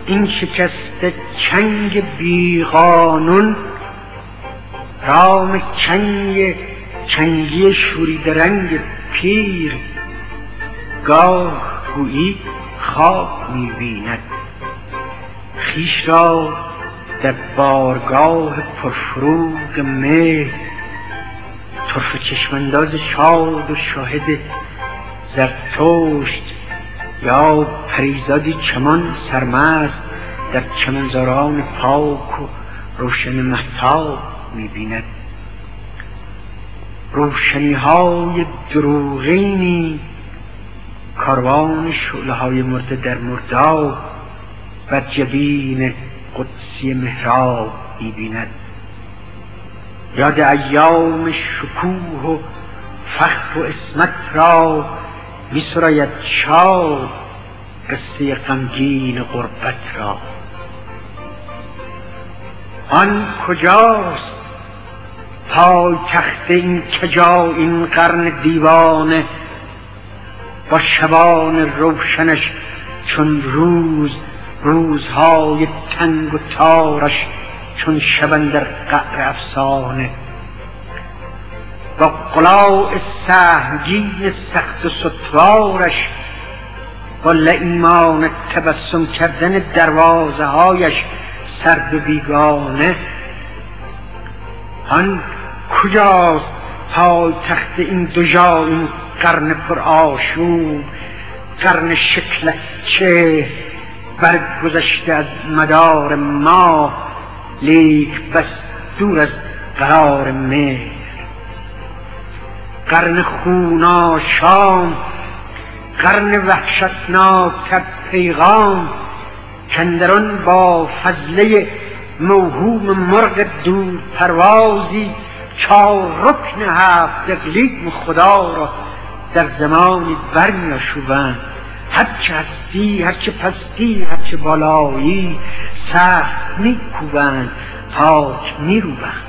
این شکسته چنگ بیقانون، رام چنگی شوریده رنگ پیر، گاه گویی خواب می‌بیند خویش را در بارگاه پرفروغ مهر. طرفه چشمانداز شاد و شاهد زرتشت، یا پریزادی چمان سرمست در چمنزاران پاک و روشن مهتاب می‌بیند. روشنی‌های دروغینی کاروان شعله‌های مرده در مرداب بر جبین قدسی محراب می‌بیند. یاد ایام شکوه و فخر و عصمت را می‌سراید شاد، قصه غمگین غربت را. آن کجاست پای تخت این کجا این قرن دیوانه، با شبان روشنش چون روزهای تنگ و تارش چون شب اندر قعر افسانه، با قلاع سهمگین سخت و ستوارش، با لییمان تبسم کردن دروازه هایش سرد و بیگانه. آن کجاست پای تخت این دژا این قرن پر آشوب، قرن شکلچه برگذشته از مدار ما، لیک بس دور از قرار مهر. قرن خوناشام، قرن وحشتناک پیغام، کاندران با فضله موهوم مرغ دور پروازی، چار رکن هفت اقلیم خدا را در زمانی برمی‌آشوبند. هرچه هستی هرچه پستی هرچه بالایی، سخت می‌کوبند پاک می‌روبند.